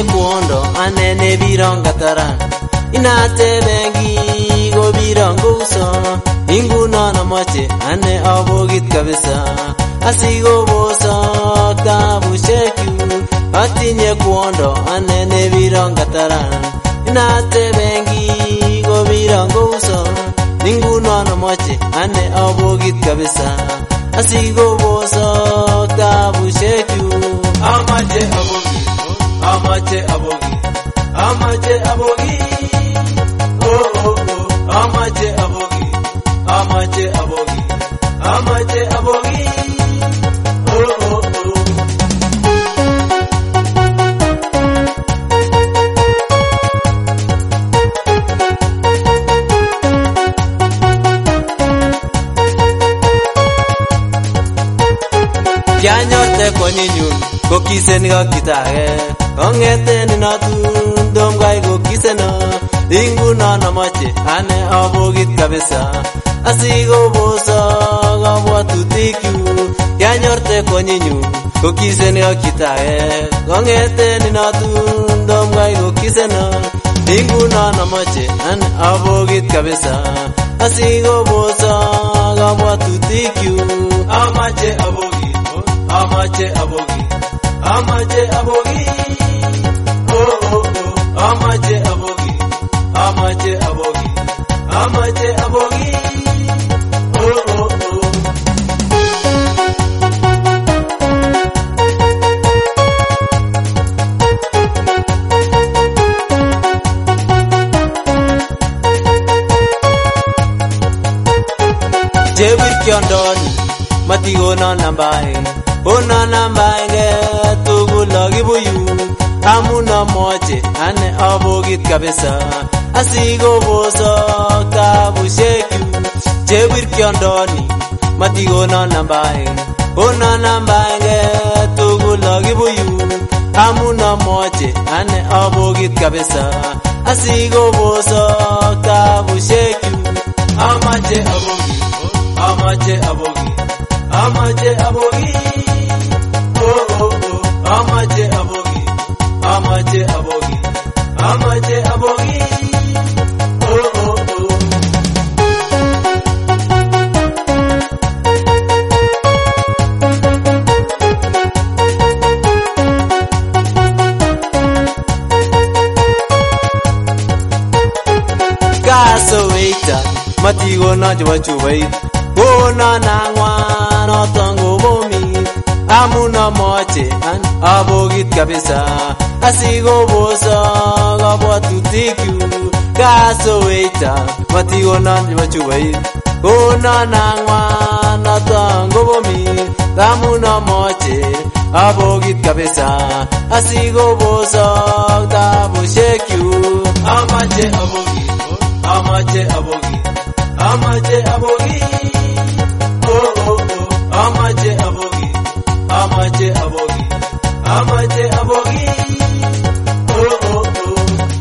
kwondo ane ne birong kataran inate bengi go birong uso inguno na moche ane abogit kabisa asigo boso tabu sheku atinye kwondo ane ne birong kataran inate bengi go birong uso inguno na moche ane abogit kabisa asigo boso tabu sheku amache abogi amache abogi amache abogi oh oh oh amache abogi amache abogi amache abogi oh oh oh Yanyorte konyinyun kokisen kakitage ongeten inatun domgai kokiseno inguno namache ane abogit kabisa asigo boso kabwatutikyu yanyorte konyinyun kokisen kakitage ongeten inatun domgai kokiseno inguno namache ane abogit kabisa asigo boso kabwatutikyu amache abogi amache abogi amache abogi oh oh oh amache abogi amache abogi amache abogi oh oh oh Jewir kyondoni matigona nambae ona nambae tugulo gibuyu amuna moche ane abogit kabisa asigo boso tabu sheku Jewir kyondoni matigona nambae ona nambae tugulo gibuyu amuna moche ane abogit kabisa asigo boso tabu sheku amache abogi amache abogi amache abogi oh oh oh amache abogi amache abogi amache abogi oh oh oh Gaso waiter matigo na jwachubai Bona nangwa tongo bomi amuna moche an abogit kabisa asigo boso kabwatutikyu gaso waiter matigo na jwachubai bona nangwa tongo bomi amuna moche abogit kabisa asigo boso tabu shekyu amache abogi amache abogi amache abogi oh oh oh amache abogi amache abogi amache abogi oh oh oh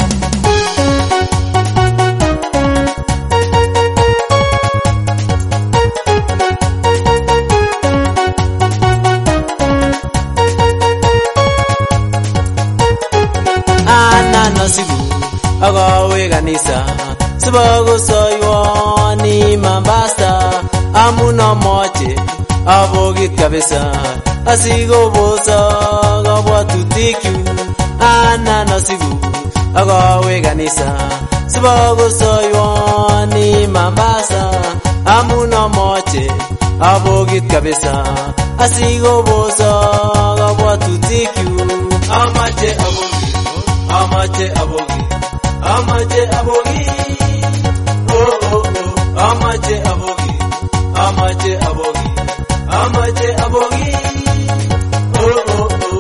ana nasibu agawe kanisa Sibago soywani mambasta amuna moche abogit kabisa asigo boso kabwatutikyu ana nasigu agawe kanisa Sibago soywani mambasta amuna moche abogit kabisa asigo boso kabwatutikyu amache abogi amache abogi amache abogi oh oh oh amache abogi amache abogi amache abogi oh oh oh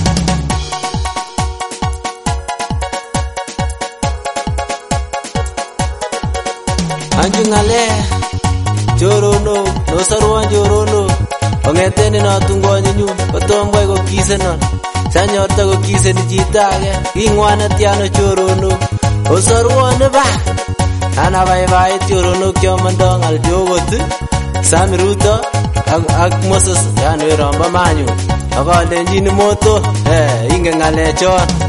Anjungale jorono no sarwan jorono ongetene na tungonyinyu otongwai ko kiseno sanyorta ko kiseni jitage ingwana tiano jorono osarwan ba ana bye jorono kyo mandongal jogot Samiruto ak Moses yani ramba manyu akalenjini moto ingengale chon